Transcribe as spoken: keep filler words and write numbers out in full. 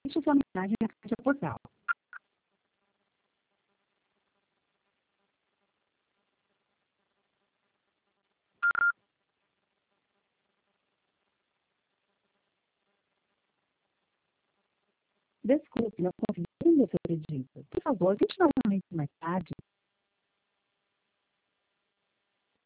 Deixe sua mensagem na caixa postal. Desculpe, não consegui entender seu pedido. Por favor, tente novamente mais tarde.